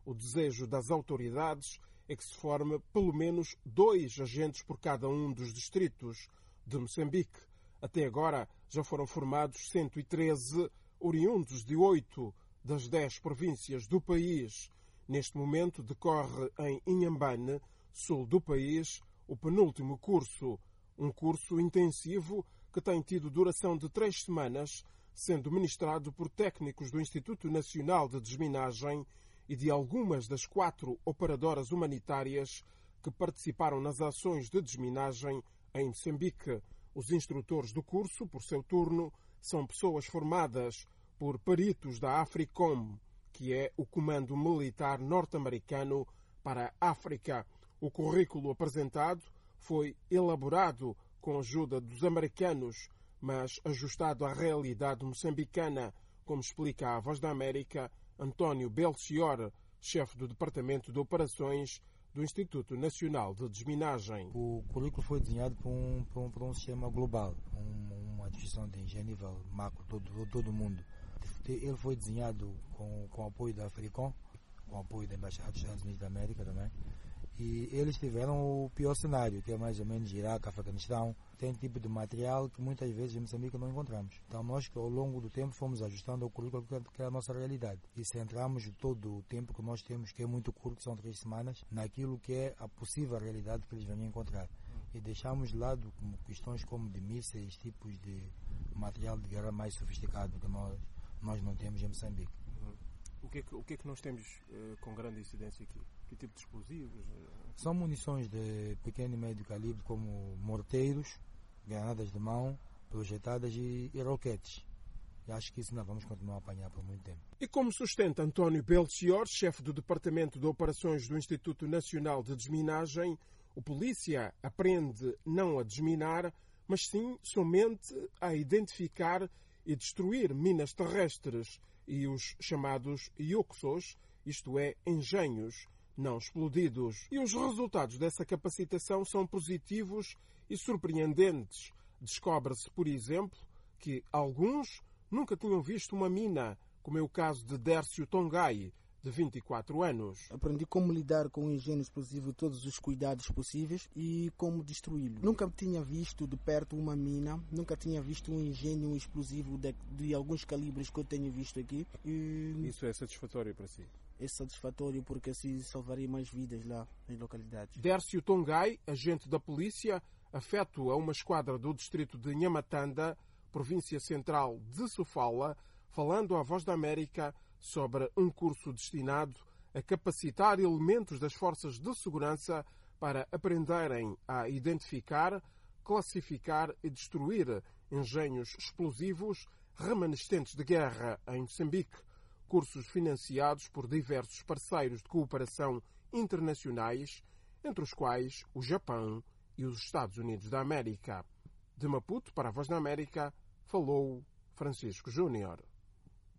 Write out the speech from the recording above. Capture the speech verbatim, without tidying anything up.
O desejo das autoridades é que se forme pelo menos dois agentes por cada um dos distritos de Moçambique. Até agora já foram formados cento e treze, oriundos de oito das dez províncias do país. Neste momento decorre em Inhambane, sul do país, o penúltimo curso. Um curso intensivo que tem tido duração de três semanas, sendo ministrado por técnicos do Instituto Nacional de Desminagem e de algumas das quatro operadoras humanitárias que participaram nas ações de desminagem em Moçambique. Os instrutores do curso, por seu turno, são pessoas formadas por peritos da AFRICOM, que é o Comando Militar Norte-Americano para a África. O currículo apresentado foi elaborado com a ajuda dos americanos, mas ajustado à realidade moçambicana, como explica a Voz da América António Belchior, chefe do Departamento de Operações do Instituto Nacional de Desminagem. O currículo foi desenhado por um, por um, por um sistema global, um, uma distribuição de engenharia nível macro, todo, todo mundo. Ele foi desenhado com, com o apoio da AFRICOM, com o apoio da Embaixada dos Estados Unidos da América também. E eles tiveram o pior cenário, que é mais ou menos Iraque, Afeganistão. Tem tipo de material que muitas vezes em Moçambique não encontramos. Então nós, ao longo do tempo, fomos ajustando ao currículo que é a nossa realidade. E centramos todo o tempo que nós temos, que é muito curto, são três semanas, naquilo que é a possível realidade que eles venham encontrar. E deixamos de lado como questões como de mísseis, tipos de material de guerra mais sofisticado que nós, nós não temos em Moçambique. O que é que, o que, é que nós temos eh, com grande incidência aqui? Que tipo de explosivos? São munições de pequeno e médio calibre, como morteiros, granadas de mão, projetadas e, e roquetes. E acho que isso nós vamos continuar a apanhar por muito tempo. E como sustenta António Belchior, chefe do Departamento de Operações do Instituto Nacional de Desminagem, o polícia aprende não a desminar, mas sim somente a identificar e destruir minas terrestres e os chamados ioxos, isto é, engenhos não explodidos. E os resultados dessa capacitação são positivos e surpreendentes. Descobre-se, por exemplo, que alguns nunca tinham visto uma mina, como é o caso de Dércio Tongai, de vinte e quatro anos. Aprendi como lidar com o engenho explosivo, todos os cuidados possíveis e como destruí-lo. Nunca tinha visto de perto uma mina, nunca tinha visto um engenho explosivo de, de alguns calibres que eu tenho visto aqui. E isso é satisfatório para si? É satisfatório porque assim salvaria mais vidas lá nas localidades. Dércio Tongai, agente da polícia, afeto a uma esquadra do distrito de Nhamatanda, província central de Sofala, falando à Voz da América sobre um curso destinado a capacitar elementos das forças de segurança para aprenderem a identificar, classificar e destruir engenhos explosivos remanescentes de guerra em Moçambique. Cursos financiados por diversos parceiros de cooperação internacionais, entre os quais o Japão e os Estados Unidos da América. De Maputo, para a Voz da América, falou Francisco Júnior.